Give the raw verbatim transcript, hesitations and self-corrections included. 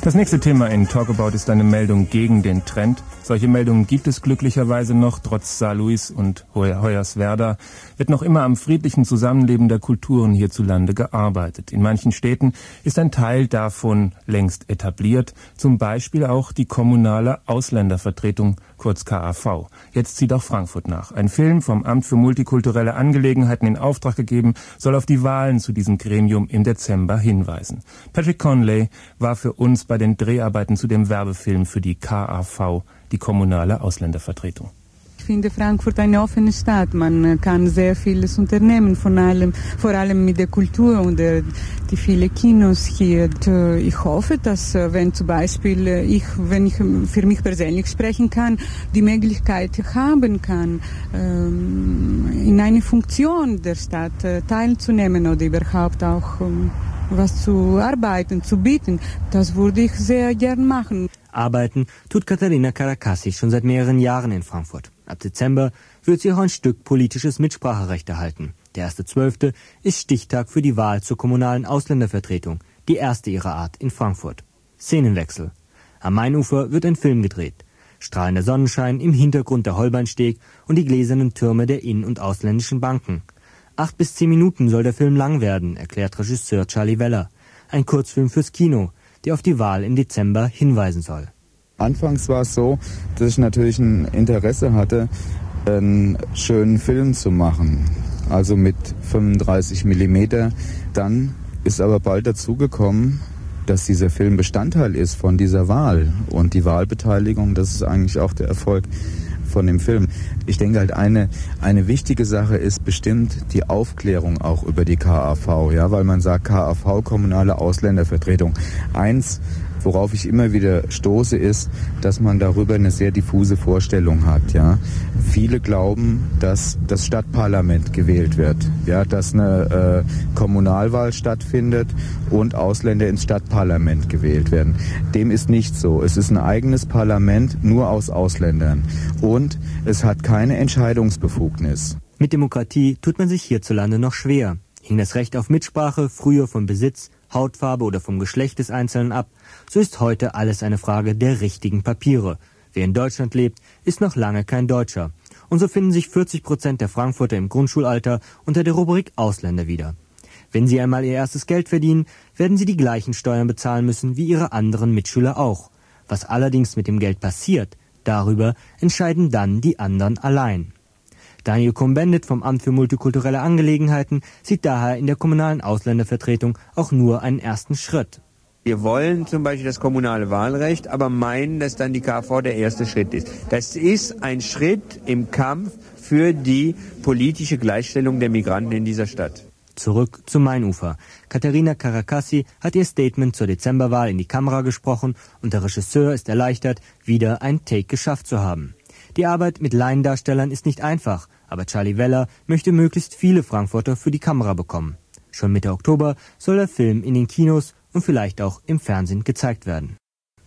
Das nächste Thema in Talk About ist eine Meldung gegen den Trend. Solche Meldungen gibt es glücklicherweise noch. Trotz Saarlouis und Hoyerswerda wird noch immer am friedlichen Zusammenleben der Kulturen hierzulande gearbeitet. In manchen Städten ist ein Teil davon längst etabliert. Zum Beispiel auch die kommunale Ausländervertretung, kurz K A V. Jetzt zieht auch Frankfurt nach. Ein Film vom Amt für multikulturelle Angelegenheiten in Auftrag gegeben, soll auf die Wahlen zu diesem Gremium im Dezember hinweisen. Patrick Conley war für uns bei den Dreharbeiten zu dem Werbefilm für die K A V, die kommunale Ausländervertretung. Ich finde Frankfurt eine offene Stadt. Man kann sehr vieles unternehmen, von allem, vor allem mit der Kultur und der, die vielen Kinos hier. Und ich hoffe, dass, wenn zum Beispiel ich, wenn ich für mich persönlich sprechen kann, die Möglichkeit haben kann, in eine Funktion der Stadt teilzunehmen oder überhaupt auch was zu arbeiten, zu bieten, das würde ich sehr gern machen. Arbeiten tut Katharina Caracassi schon seit mehreren Jahren in Frankfurt. Ab Dezember wird sie auch ein Stück politisches Mitspracherecht erhalten. Der erste Zwölfte ist Stichtag für die Wahl zur kommunalen Ausländervertretung, die erste ihrer Art in Frankfurt. Szenenwechsel. Am Mainufer wird ein Film gedreht. Strahlender Sonnenschein, im Hintergrund der Holbeinsteg und die gläsernen Türme der in- und ausländischen Banken. Acht bis zehn Minuten soll der Film lang werden, erklärt Regisseur Charlie Weller. Ein Kurzfilm fürs Kino, der auf die Wahl im Dezember hinweisen soll. Anfangs war es so, dass ich natürlich ein Interesse hatte, einen schönen Film zu machen, also mit fünfunddreißig Millimeter. Dann ist aber bald dazugekommen, dass dieser Film Bestandteil ist von dieser Wahl. Und die Wahlbeteiligung, das ist eigentlich auch der Erfolg von dem Film. Ich denke halt, eine, eine wichtige Sache ist bestimmt die Aufklärung auch über die K A V, ja, weil man sagt K A V, kommunale Ausländervertretung. Eins, worauf ich immer wieder stoße, ist, dass man darüber eine sehr diffuse Vorstellung hat, ja. Viele glauben, dass das Stadtparlament gewählt wird, ja, dass eine äh, Kommunalwahl stattfindet und Ausländer ins Stadtparlament gewählt werden. Dem ist nicht so. Es ist ein eigenes Parlament, nur aus Ausländern. Und es hat keine Entscheidungsbefugnis. Mit Demokratie tut man sich hierzulande noch schwer. Hing das Recht auf Mitsprache früher von Besitz, Hautfarbe oder vom Geschlecht des Einzelnen ab, so ist heute alles eine Frage der richtigen Papiere. Wer in Deutschland lebt, ist noch lange kein Deutscher. Und so finden sich vierzig Prozent der Frankfurter im Grundschulalter unter der Rubrik Ausländer wieder. Wenn sie einmal ihr erstes Geld verdienen, werden sie die gleichen Steuern bezahlen müssen wie ihre anderen Mitschüler auch. Was allerdings mit dem Geld passiert, darüber entscheiden dann die anderen allein. Daniel Cohn-Bendit vom Amt für multikulturelle Angelegenheiten sieht daher in der kommunalen Ausländervertretung auch nur einen ersten Schritt. Wir wollen zum Beispiel das kommunale Wahlrecht, aber meinen, dass dann die K A V der erste Schritt ist. Das ist ein Schritt im Kampf für die politische Gleichstellung der Migranten in dieser Stadt. Zurück zum Mainufer. Katharina Caracassi hat ihr Statement zur Dezemberwahl in die Kamera gesprochen und der Regisseur ist erleichtert, wieder ein Take geschafft zu haben. Die Arbeit mit Laiendarstellern ist nicht einfach, aber Charlie Weller möchte möglichst viele Frankfurter für die Kamera bekommen. Schon Mitte Oktober soll der Film in den Kinos und vielleicht auch im Fernsehen gezeigt werden.